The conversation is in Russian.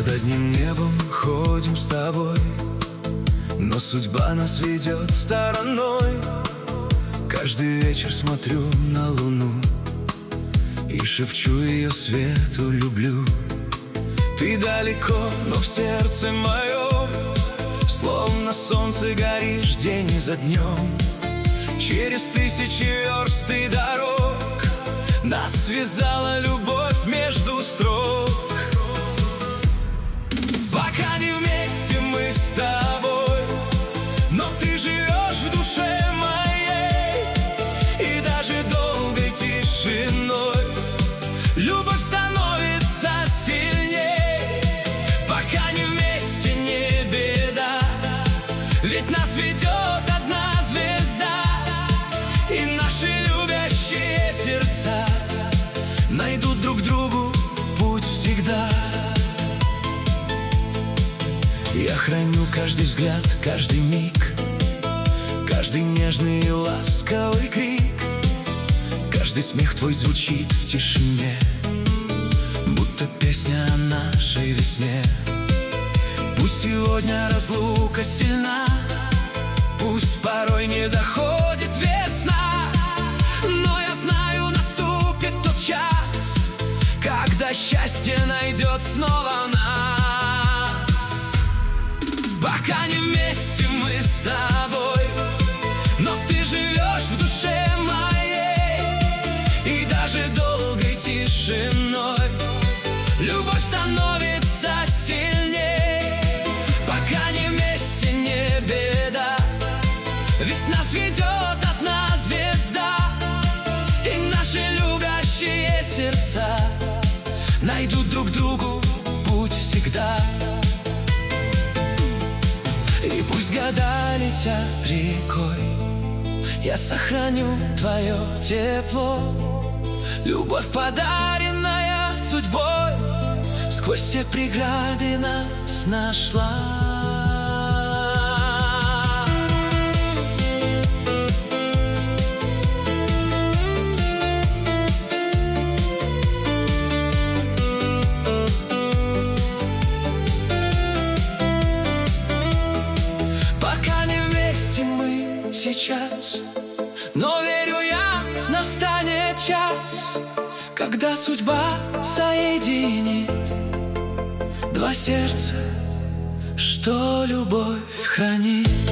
Под одним небом ходим с тобой, но судьба нас ведет стороной. Каждый вечер смотрю на луну и шепчу ее свету люблю. Ты далеко, но в сердце моем словно солнце горишь день за днем. Через тысячи верст и дорог нас связала любовь между строк. Пока не вместе мы с тобой, но ты живешь в душе моей, и даже долгой тишиной любовь становится сильней. Пока не вместе не беда, ведь нас ведет одна звезда, и наши любящие сердца найдут друг другу путь всегда. Я храню каждый взгляд, каждый миг, каждый нежный и ласковый крик. Каждый смех твой звучит в тишине, будто песня о нашей весне. Пусть сегодня разлука сильна, пусть порой не доходит весна, но я знаю, наступит тот час, когда счастье найдет снова нас. Пока не вместе мы с тобой, но ты живешь в душе моей, и даже долгой тишиной любовь становится сильней. Пока не вместе не беда, ведь нас ведет одна звезда, и наши любящие сердца найдут друг другу путь всегда. И пусть года летят рекой, я сохраню твое тепло. Любовь, подаренная судьбой, сквозь все преграды нас нашла. Сейчас, но верю я, настанет час, когда судьба соединит два сердца, что любовь хранит.